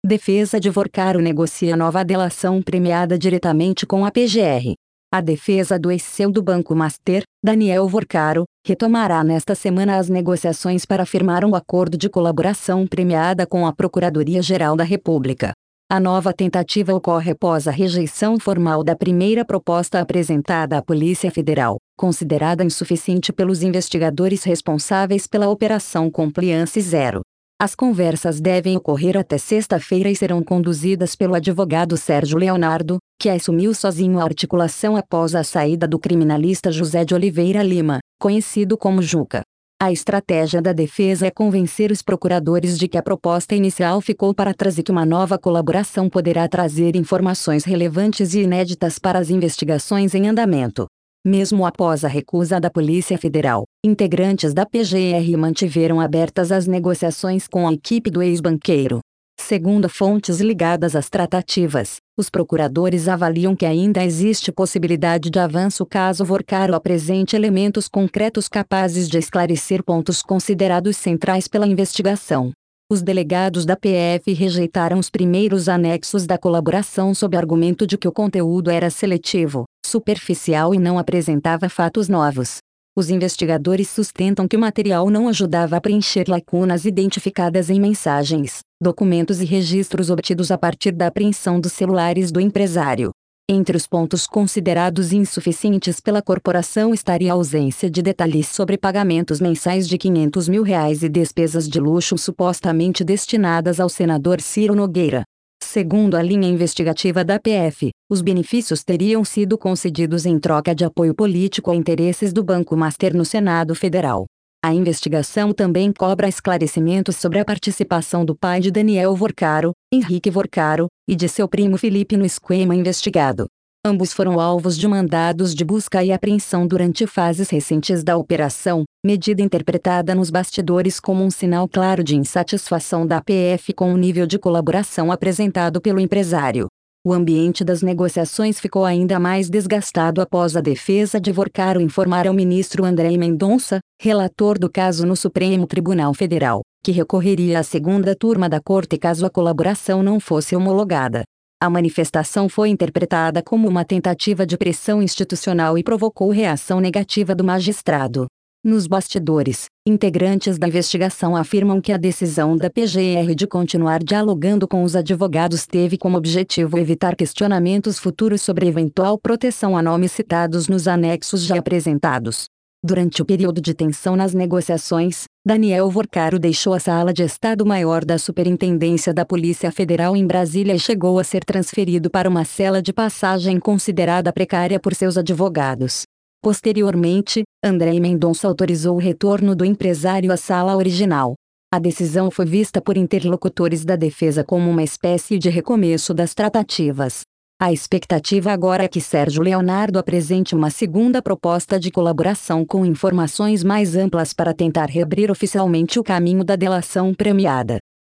Defesa de Vorcaro negocia nova delação premiada diretamente com a PGR. A defesa do ex-CEO do Banco Master, Daniel Vorcaro, retomará nesta semana as negociações para firmar um acordo de colaboração premiada com a Procuradoria-Geral da República. A nova tentativa ocorre após a rejeição formal da primeira proposta apresentada à Polícia Federal, considerada insuficiente pelos investigadores responsáveis pela Operação Compliance Zero. As conversas devem ocorrer até sexta-feira e serão conduzidas pelo advogado Sérgio Leonardo, que assumiu sozinho a articulação após a saída do criminalista José de Oliveira Lima, conhecido como Juca. A estratégia da defesa é convencer os procuradores de que a proposta inicial ficou para trás e que uma nova colaboração poderá trazer informações relevantes e inéditas para as investigações em andamento. Mesmo após a recusa da Polícia Federal, integrantes da PGR mantiveram abertas as negociações com a equipe do ex-banqueiro. Segundo fontes ligadas às tratativas, os procuradores avaliam que ainda existe possibilidade de avanço caso Vorcaro apresente elementos concretos capazes de esclarecer pontos considerados centrais pela investigação. Os delegados da PF rejeitaram os primeiros anexos da colaboração sob argumento de que o conteúdo era seletivo, superficial e não apresentava fatos novos. Os investigadores sustentam que o material não ajudava a preencher lacunas identificadas em mensagens, documentos e registros obtidos a partir da apreensão dos celulares do empresário. Entre os pontos considerados insuficientes pela corporação estaria a ausência de detalhes sobre pagamentos mensais de R$500 mil e despesas de luxo supostamente destinadas ao senador Ciro Nogueira. Segundo a linha investigativa da PF, os benefícios teriam sido concedidos em troca de apoio político a interesses do Banco Master no Senado Federal. A investigação também cobra esclarecimentos sobre a participação do pai de Daniel Vorcaro, Henrique Vorcaro, e de seu primo Felipe no esquema investigado. Ambos foram alvos de mandados de busca e apreensão durante fases recentes da operação, medida interpretada nos bastidores como um sinal claro de insatisfação da PF com o nível de colaboração apresentado pelo empresário. O ambiente das negociações ficou ainda mais desgastado após a defesa de Vorcaro informar ao ministro André Mendonça, relator do caso no Supremo Tribunal Federal, que recorreria à segunda turma da corte caso a colaboração não fosse homologada. A manifestação foi interpretada como uma tentativa de pressão institucional e provocou reação negativa do magistrado. Nos bastidores, integrantes da investigação afirmam que a decisão da PGR de continuar dialogando com os advogados teve como objetivo evitar questionamentos futuros sobre eventual proteção a nomes citados nos anexos já apresentados. Durante o período de tensão nas negociações, Daniel Vorcaro deixou a Sala de Estado-Maior da Superintendência da Polícia Federal em Brasília e chegou a ser transferido para uma cela de passagem considerada precária por seus advogados. Posteriormente, André Mendonça autorizou o retorno do empresário à sala original. A decisão foi vista por interlocutores da defesa como uma espécie de recomeço das tratativas. A expectativa agora é que Sérgio Leonardo apresente uma segunda proposta de colaboração com informações mais amplas para tentar reabrir oficialmente o caminho da delação premiada.